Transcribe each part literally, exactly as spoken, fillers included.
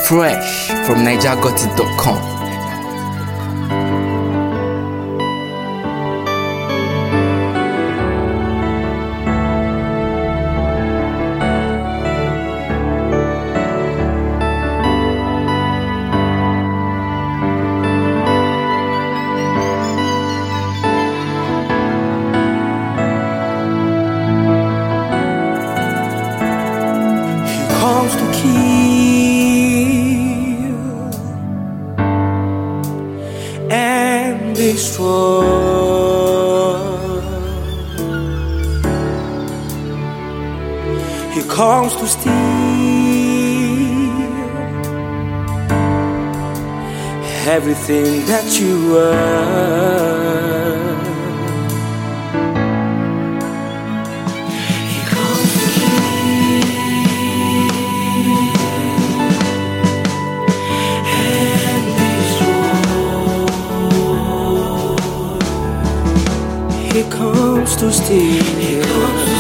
Fresh from niger got it dot com. Comes to kill and destroy. He comes to steal everything that you are. He comes to steal. He comes to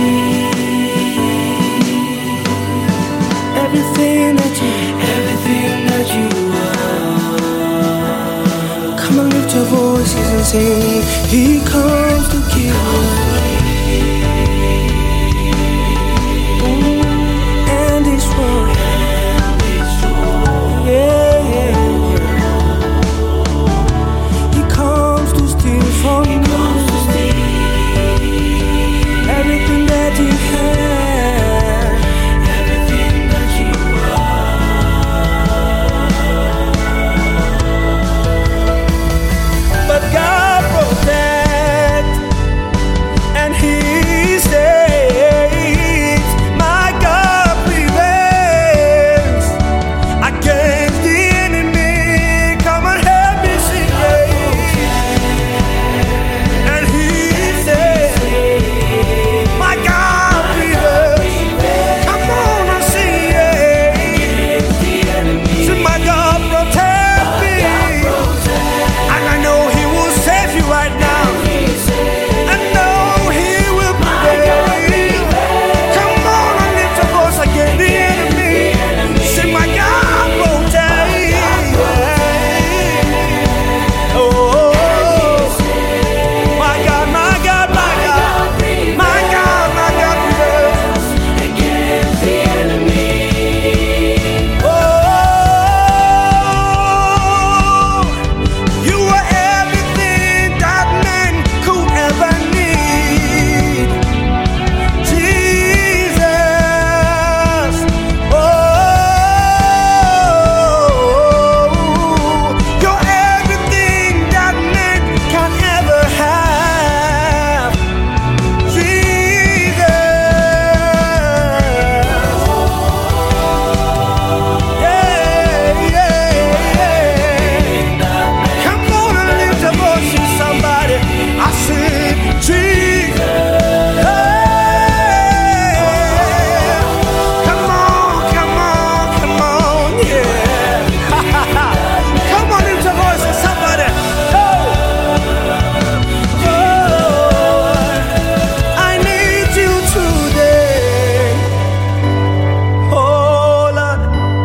steal everything that you, everything that you are. Come on, lift your voices and sing. He comes to kill and destroy. Yeah, yeah, yeah. He comes to steal from you. Everything that you have, everything that you are. But God protects and He saves. My God prevails against the enemy. Come on, help me sing it. And He says, my God prevails. Come on and sing it. Say, my God protect me. And I know He will save you right now. I know He will prevail. Come on and lift your voice against the enemy. Say, my God protect. Oh, my God, my God, my God, my God, my God prevails against the enemy. Oh, you are everything that man could ever need, Jesus. Oh, you're everything that man can ever have, Jesus. Yeah, yeah, yeah. Come on and lift your voices, somebody. I said, Jesus. Yeah. Come on, come on, come on, yeah. Come on, lift your voices, somebody. Oh, oh, I need you today. Oh, Lord,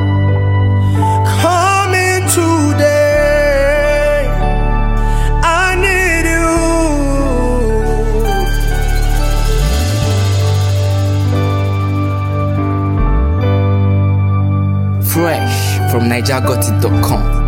come in today. I need you. Fresh from niger got it dot com.